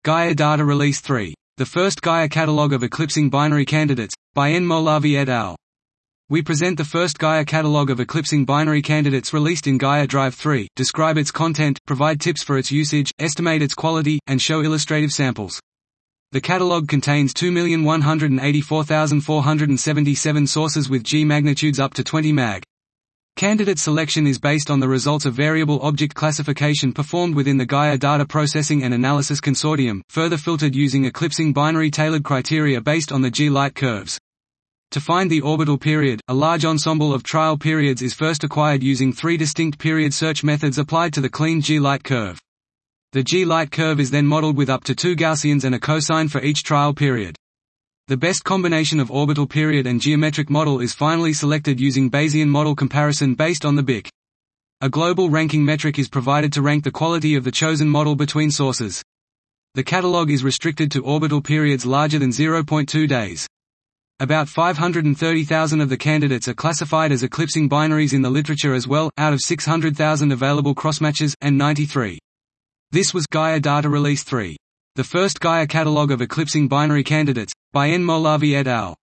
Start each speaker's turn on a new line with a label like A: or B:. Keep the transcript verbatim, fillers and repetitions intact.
A: Gaia Data Release three. The first Gaia Catalog of Eclipsing Binary Candidates, by N. Molavi et al. We present the first Gaia Catalog of Eclipsing Binary Candidates released in Gaia Drive three, describe its content, provide tips for its usage, estimate its quality, and show illustrative samples. The catalog contains two million one hundred eighty-four thousand four hundred seventy-seven sources with G magnitudes up to twenty meg. Candidate selection is based on the results of variable object classification performed within the Gaia Data Processing and Analysis Consortium, further filtered using eclipsing binary tailored criteria based on the G-light curves. To find the orbital period, a large ensemble of trial periods is first acquired using three distinct period search methods applied to the clean G-light curve. The G-light curve is then modeled with up to two Gaussians and a cosine for each trial period. The best combination of orbital period and geometric model is finally selected using Bayesian model comparison based on the B I C. A global ranking metric is provided to rank the quality of the chosen model between sources. The catalog is restricted to orbital periods larger than zero point two days. About five hundred thirty thousand of the candidates are classified as eclipsing binaries in the literature as well, out of six hundred thousand available crossmatches, and ninety-three. This was Gaia Data Release three. The first Gaia Catalog of Eclipsing Binary Candidates, by N. Molavi et al.